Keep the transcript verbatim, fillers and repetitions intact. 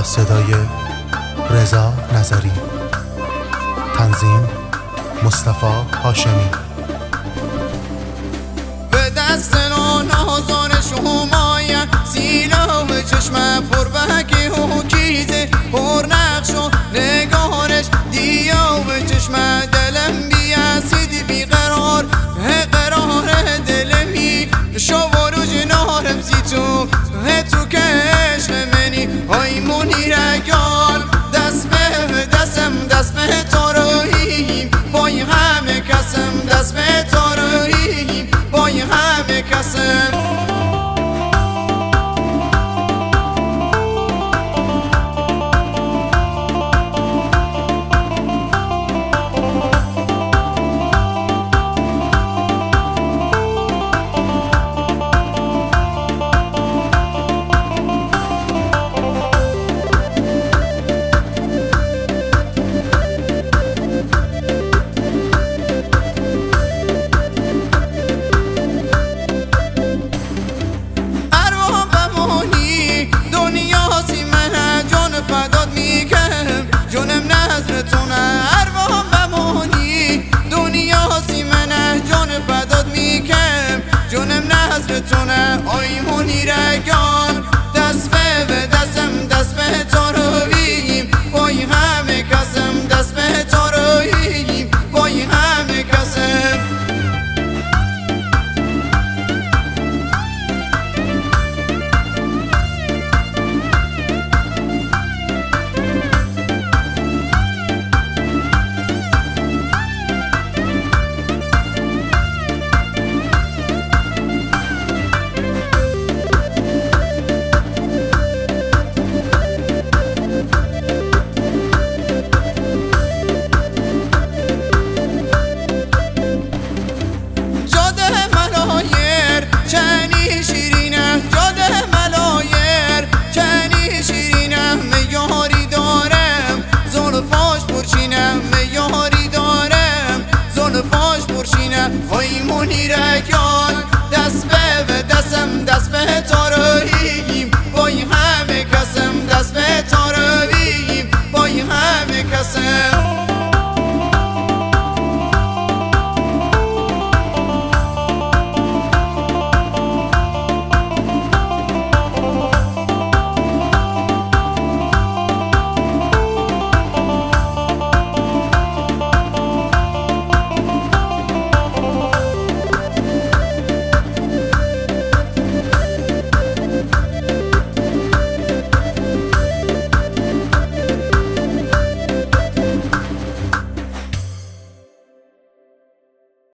با صدای رضا نظری، تنظیم مصطفی هاشمی. به دست نازان شمایم سیلا به چشم پر بکی و کیزه پر نقش و نگارش دیا به چشم دلم بیاسید بیقرار قرار دلمی شوارو جنارم سی تو تو کش منی های منی رگال دست به دستم دست به تاروییم بای همه کسم دست به تاروییم بای همه کسم. جونم نظرتونه ارواح بمانی دنیا سی منه جان فداد میکم جونم نظرتونه آی منی